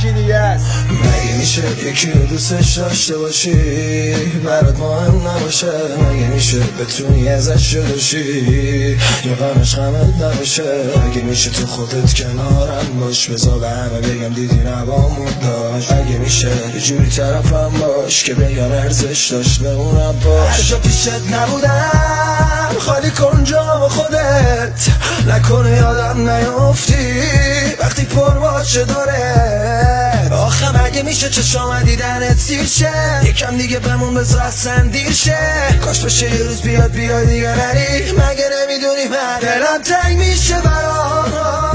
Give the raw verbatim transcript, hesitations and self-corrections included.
یکی دیگه است. مگه میشه یکی رو دوستش داشته باشی برات مهم نباشه؟ مگه میشه بتونی ازش جلوشی یا غمش غمت نباشه؟ مگه میشه تو خودت کنارم باش بذار به همه بگم دیدی نبامون داشت؟ مگه میشه یه جوری طرفم باش که بگم ارزش داشت به اونم باش؟ هر جا پیشت نبودم خالی کن جام خودت، نکنه یادم نیافتی وقتی پر باشه داره. آخه مگه میشه چشام دیدنت سیر شه؟ یکم دیگه بمون بذار اصلا دیر شه. کاش بشه یه روز بیاد بیاد دیگه نری. مگه نمیدونی من دلم تنگ میشه برات